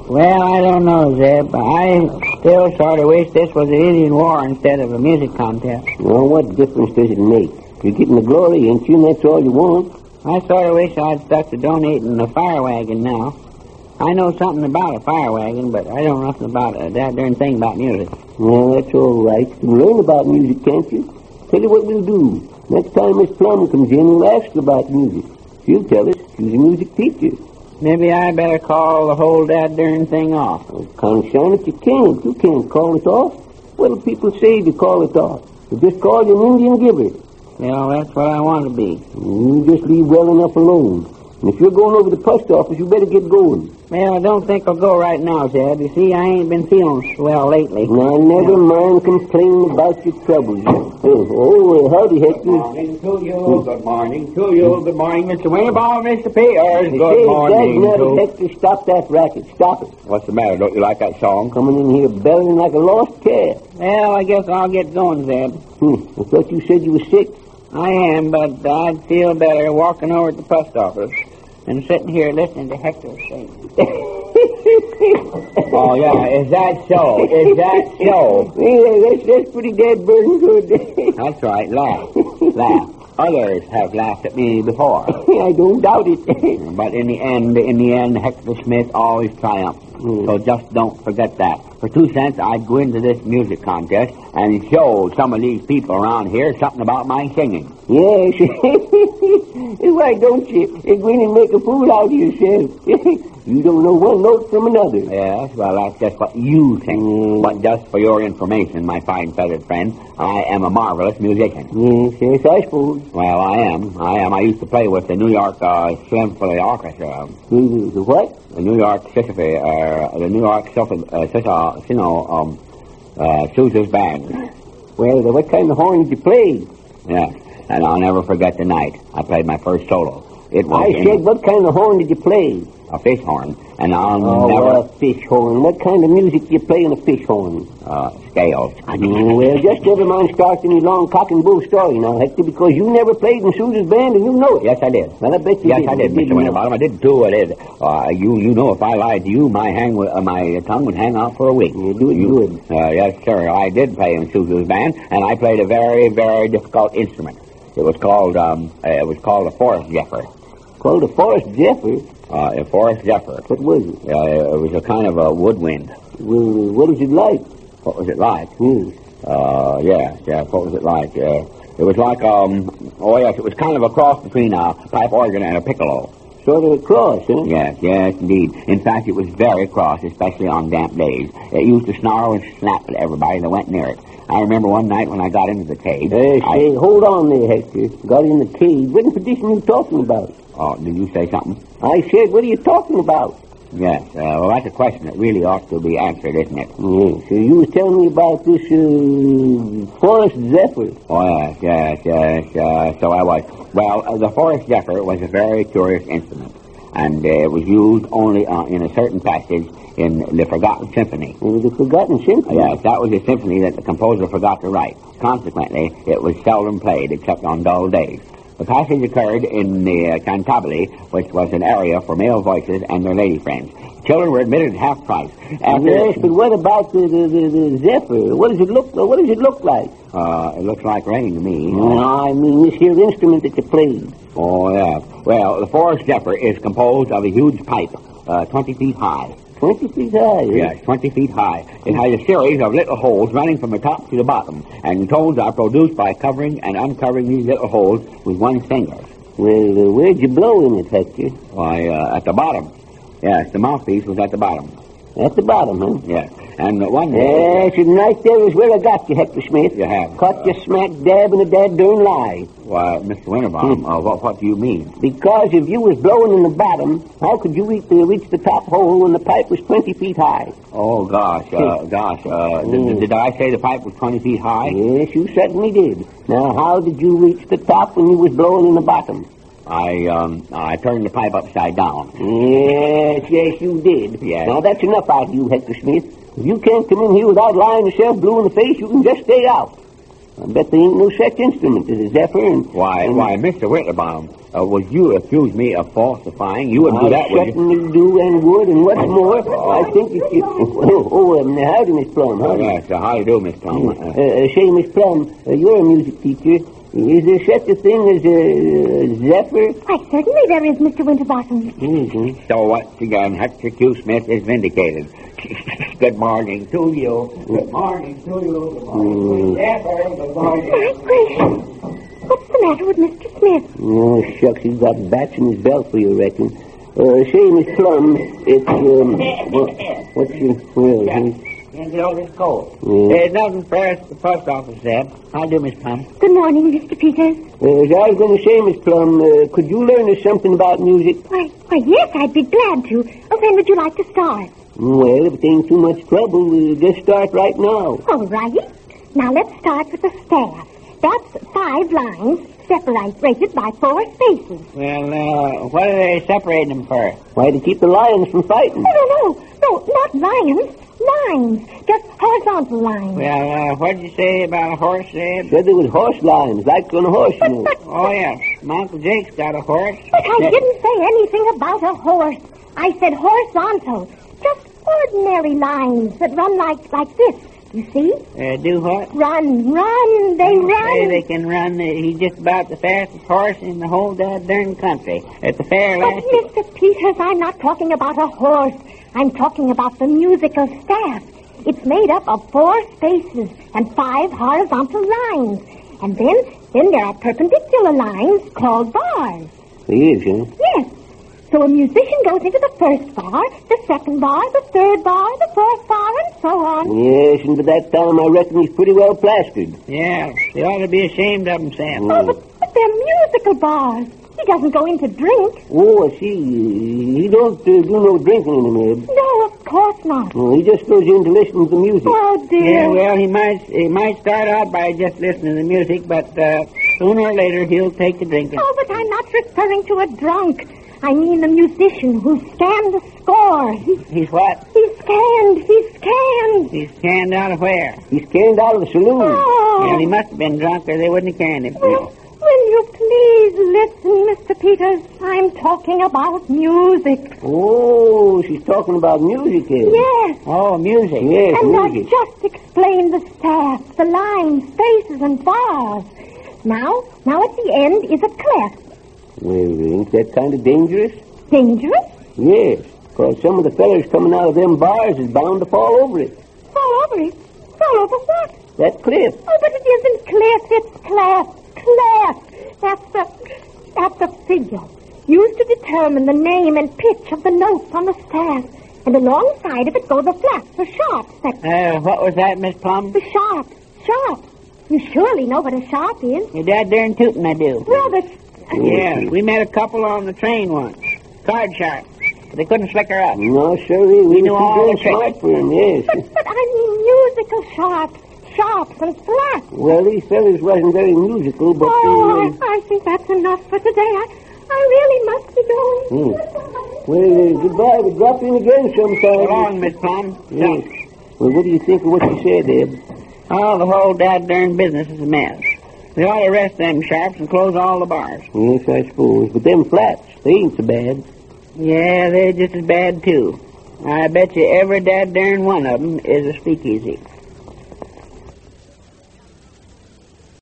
Well, I don't know, Zeb. I still sort of wish this was an Indian war instead of a music contest. Well, what difference does it make? You're getting the glory, ain't you? And that's all you want. I sort of wish I'd stuck to donating the fire wagon now. I know something about a fire wagon, but I don't know nothing about that darn thing about music. Well, that's all right. You can learn about music, can't you? Tell you what we'll do. Next time Miss Plum comes in, we'll ask her about music. She'll tell us. She's a music teacher. Maybe I better call the whole darn thing off. Oh, Conshine, if you can't. You can't call it off. What do people say to call it off? You just call you an Indian giver. Well, that's what I want to be. You just leave well enough alone. And if you're going over to the post office, you better get going. Well, I don't think I'll go right now, Zeb. You see, I ain't been feeling swell lately. Now, never mind complaining about your troubles. Howdy, Hector. Good morning to you. Good morning to you. Good morning, Mr. Winterbaum, Mr. Peters. Good Hey, morning Dad, to... Hector, stop that racket. Stop it. What's the matter? Don't you like that song? Coming in here bellowing like a lost cat. Well, I guess I'll get going, Zeb. I thought you said you were sick. I am, but I'd feel better walking over to the post office and sitting here listening to Hector sing. Oh, yeah. Is that so? Is that so? Yeah, that's pretty dead burden good. That's right. Laugh. Laugh. Others have laughed at me before. I don't doubt it. But in the end, Hector Smith always triumphs. So just don't forget that. For 2 cents, I'd go into this music contest and show some of these people around here something about my singing. Yes. Why don't you go in and make a fool out of yourself? You don't know one note from another. Yes, well, that's just what you think. But just for your information, my fine feathered friend, I am a marvelous musician. Yes, I suppose. Well, I am. I used to play with the New York Symphony Orchestra. The what? The New York Symphony, Sousa's band. Well, what kind of horn did you play? Yeah, and I'll never forget the night I played my first solo. It was I said, what kind of horn did you play? A fish horn, and I'll never... a fish horn. What kind of music do you play in a fish horn? Scales. Well, just never mind starting any long cock and bull story now, Hector, because you never played in Sousa's band and you know it. Yes, I did. Well, I bet you did. Yes, I did, Mr. Winterbottom. I did too. I did. You know, if I lied to you, my tongue would hang out for a week. You do it good. Yes, sir. I did play in Sousa's band, and I played a very, very difficult instrument. It was called a forest zephyr. Called a forest zephyr? A forest zephyr. What was it? It was a kind of a woodwind. Well, what was it like? What was it like? Yes. Yes. What was it like? It was like, it was kind of a cross between a pipe organ and a piccolo. Sort of a cross, huh? Yes, indeed. In fact, it was very cross, especially on damp days. It used to snarl and snap at everybody that went near it. I remember one night when I got into the cave. Say, hold on there, Hector. Got in the cave. What position you talking about? Oh, did you say something? I said, what are you talking about? Yes, well, that's a question that really ought to be answered, isn't it? Yes, so you was telling me about this, forest zephyr. Oh, yes, so I was. Well, the forest zephyr was a very curious instrument, and it was used only in a certain passage in the Forgotten Symphony. The Forgotten Symphony? Yes, that was a symphony that the composer forgot to write. Consequently, it was seldom played except on dull days. The passage occurred in the Cantabile, which was an area for male voices and their lady friends. Children were admitted at half price. Yes, but what about the zephyr? What does it look like? It looks like rain to me. No, I mean this here instrument that you played. Oh, yeah. Well, the forest zephyr is composed of a huge pipe, 20 feet high. 20 feet high? Yes, 20 feet high. It has a series of little holes running from the top to the bottom, and tones are produced by covering and uncovering these little holes with one's fingers. Well, where'd you blow in it, Hector? Why, at the bottom. Yes, the mouthpiece was at the bottom. At the bottom, huh? Yes. And one day... Yes, and right there is where I got you, Hector Smith. You have. Caught you smack dab in a dad darn lie. Why, Mr. Winterbaum, what do you mean? Because if you was blowing in the bottom, how could you reach the top hole when the pipe was 20 feet high? Oh, gosh. Did I say the pipe was 20 feet high? Yes, you certainly did. Now, how did you reach the top when you was blowing in the bottom? I turned the pipe upside down. Yes, you did. Yes. Now, that's enough out of you, Hector Smith. If you can't come in here without lying yourself blue in the face, you can just stay out. I bet there ain't no such instrument as a zephyr. Why, Mr. Winterbaum, would you accuse me of falsifying? You wouldn't do that, would you? I certainly do and would, and what's more, I think if you... howdy, Miss Plum. Oh, yes, how do you do, Miss Plum? Say, Miss Plum, you're a music teacher. Is there such a thing as a zephyr? Why, certainly there is, Mr. Winterbottom. Mm-hmm. So once again, Hector Q. Smith is vindicated. Good morning to you. Good morning to you. Good morning. Zephyr, good morning. My gracious. What's the matter with Mr. Smith? Oh, shucks, he's got bats in his belfry, you reckon. Say, Miss Plum, it's, what's your... Well, Can't get over his cold. Yeah. There's nothing for us at the post office, Zeb. I'll do, Miss Plum. Good morning, Mr. Peters. As I was going to say, Miss Plum, could you learn us something about music? Why, yes, I'd be glad to. When would you like to start? Well, if it ain't too much trouble, we'll just start right now. All right. Now let's start with the staff. That's 5 lines separated by 4 spaces. Well, what are they separating them for? Why, to keep the lions from fighting. No, not lions. Lines. Just horizontal lines. Well, what did you say about a horse, Zeb? Said there was horse lions, like on a horse, you know. Oh, yes. My Uncle Jake's got a horse. But I didn't say anything about a horse. I said horizontal. Just ordinary lines that run like this. You see? Do what? Run. They run. Say they can run. He's just about the fastest horse in the whole darn country. At the fair But, last... Mr. Peters, I'm not talking about a horse. I'm talking about the musical staff. It's made up of 4 spaces and 5 horizontal lines. And then there are perpendicular lines called bars. Yes, huh? Yes. So a musician goes into the first bar, the second bar, the third bar, the fourth bar, and so on. Yes, and by that time, I reckon he's pretty well plastered. Yeah, they ought to be ashamed of himself. Oh, but they're musical bars. He doesn't go in to drink. Oh, I see. He don't do no drinking in him, Ed. No, of course not. Oh, he just goes in to listen to the music. Oh, dear. Yeah, well, he might start out by just listening to the music, but sooner or later he'll take to drinking. Oh, but I'm not referring to a drunk. I mean the musician who scanned the score. He's what? He's scanned. He's canned out of where? He's canned out of the saloon. Oh. Well, he must have been drunk or they wouldn't have canned him. Will you please listen, Mr. Peters? I'm talking about music. Oh, she's talking about music, Ed. Yes. Oh, music. Yes, And music. I just explained the staff, the lines, spaces, and bars. Now at the end is a clef. Well, ain't that kind of dangerous? Dangerous? Yes, because some of the fellers coming out of them bars is bound to fall over it. Fall over it? Fall over what? That cliff. Oh, but it isn't cliff, it's clef. Clef. That's a figure used to determine the name and pitch of the notes on the staff. And alongside of it go the flats, the sharps. What was that, Miss Plum? The sharps. You surely know what a sharp is. Your dad darn tootin' I do. Well, Yeah, we met a couple on the train once. Card sharp. They couldn't slick her up. No, sirree. We knew all were the too smart for him, yes. But I mean musical sharps and flats. Well, these fellas wasn't very musical, but... I think that's enough for today. I really must be going. Well, goodbye. We'll drop in again sometime. So long, Miss Plum. Yes. Well, what do you think of what you said, Ed? Oh, the whole darn business is a mess. We ought to arrest them sharps and close all the bars. Yes, I suppose. But them flats, they ain't so bad. Yeah, they're just as bad, too. I bet you every darn one of them is a speakeasy.